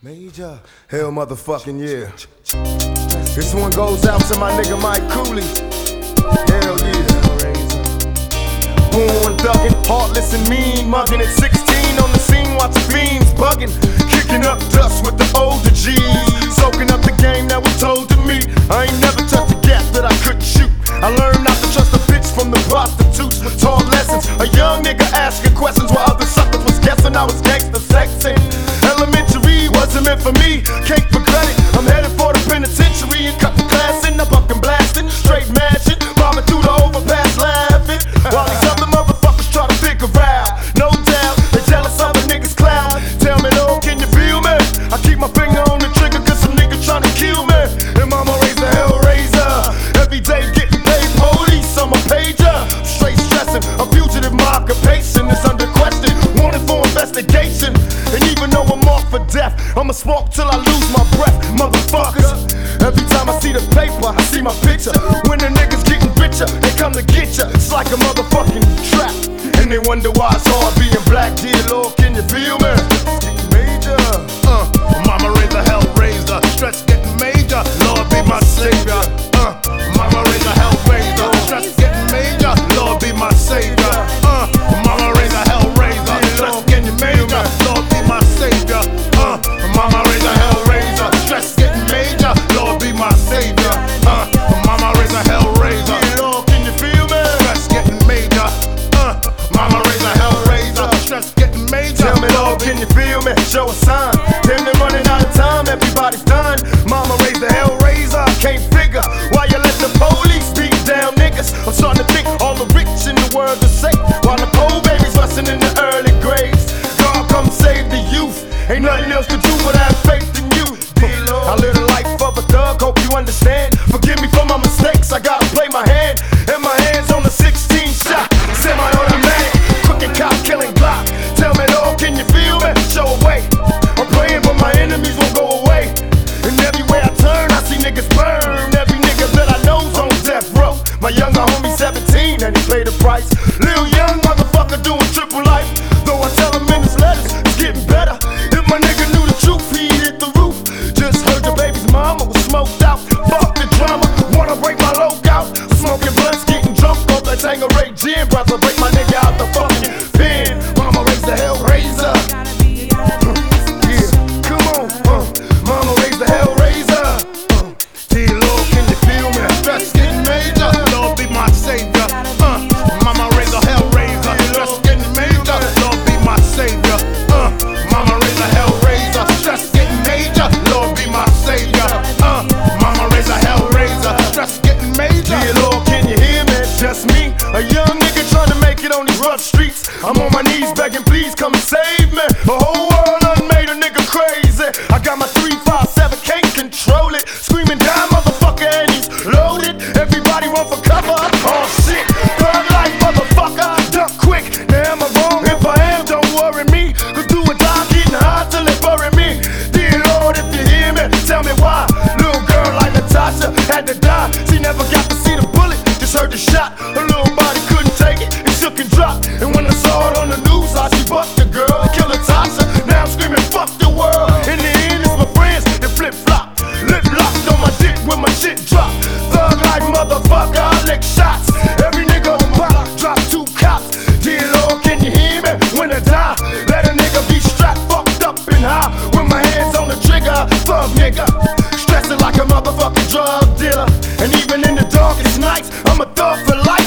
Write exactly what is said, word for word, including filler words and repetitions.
Major. Hell motherfucking yeah. This one goes out to my nigga Mike Cooley. Hell yeah. Born ducking, heartless and mean, mugging at sixteen on the scene, watching fiends bugging, kicking up dust with the older G's, soaking up the game that was told to me. I ain't never touched a gap that I couldn't shoot. I learned not to trust a bitch from the prostitutes. Taught lessons, a young nigga asking questions while other suckers was guessing I was gangsta sexy. Elementary wasn't meant for me, can't regret it. I'm headed for the penitentiary and cut the class in, I'm fucking blasting, straight mashing, bombing through the overpass laughing, while these other motherfuckers try to pick a route. No doubt, they jealous of a nigga's cloud. Tell me though, can you feel me? I keep my finger on the trigger cause some nigga tryna kill me. And mama raised a hellraiser, every day getting paid police, I'm a pager. Straight stressing, a fugitive, my occupation is under question, wanted for investigation. And even though I'm off for death, I'ma smoke till I lose my breath, motherfuckers. Every time I see the paper, I see my picture. When the niggas getting richer, they come to get ya. It's like a motherfucking trap. And they wonder why it's hard being black. Dear Lord, can you feel me? Major. Uh, mama raised a hellraiser, stress getting major. Lord be my savior. Uh, mama raised a hellraiser, stress getting major. Lord be my savior. Uh, mama raised a hellraiser, stress getting major. Lord be my savior. Uh, mama raised a hellraiser, stress getting major. Lord be my savior. Uh, mama raised a hellraiser. Lord, can you feel me? Stress getting major. Uh, mama raised a hellraiser, stress getting major. Tell me, Lord, can you feel me? Show a sign. Damn, they're running out of time, everybody's done. Mama raised the hellraiser, I can't figure why you let the police beat down niggas. I'm starting to think all the rich in the world are safe, while the poor babies busting in the early grades. God, come save the youth. Ain't nothing else to do but have faith in you. I live the life of a thug, hope you understand. Forgive me for my mistakes, I gotta play my hand. And my hands on the sixteen shot, semi-automatic, crooked cop killing Glock. Tell me, Lord, can you feel me? Show a way. I'm praying but my enemies won't go away. And everywhere I turn, I see niggas burn. Every nigga that I know's on death row. My younger homie seventeen and he paid the price. Lil young motherfucker doing triple life. Though I tell him in his letters, it's getting better. If my nigga knew the truth, he'd hit the roof. Just heard your baby's mama was smoked out. Fuck the drama, wanna break my logout. Smoking blunts, getting drunk off that Tangeray gin. Brother, break my nigga out the fucking pen. Mama raised the hellraiser. Yeah, come on, uh, mama raised the hellraiser. Uh, Dear Lord, can you feel me? Stress getting major. Lord be my savior. Uh, mama raised a hellraiser. Stress getting major. Lord be my savior. Uh, mama raised a hellraiser. Stress getting major. Lord be my savior. Uh, mama raised a hellraiser. Stress getting major. Dear Lord, can you hear me? It's just me, a young nigga trying to make it on these rough streets. I'm on my knees begging, please come and save me. The whole world done made a nigga crazy. I got my three five seven, can't control it. Screaming down, motherfucker, and he's loaded. Everybody run for cover. Oh shit, thug life, motherfucker. Duck quick. Now am I wrong? If I am, don't worry me. Cause do or die, getting high till they bury me. Dear Lord, if you hear me, tell me why. Little girl like Natasha had to die. She never got to see the bullet, just heard the shot. Her little body couldn't take it, it shook and dropped. And when I saw it on the news, I she bucked the girl and killed Natasha. Now I'm screaming, fuck the world. In the end, it's my friends that flip flop. Lip locked on my dick when my shit drop. Thug life, motherfucker, I lick shots. Every nigga on pop, drop two cops. Dear Lord, can you hear me? When I die, let a nigga be strapped, fucked up and high. With my hands on the trigger, thug nigga. Stressing like a motherfucking drug dealer. And even in the darkest nights, I'm a thug for life.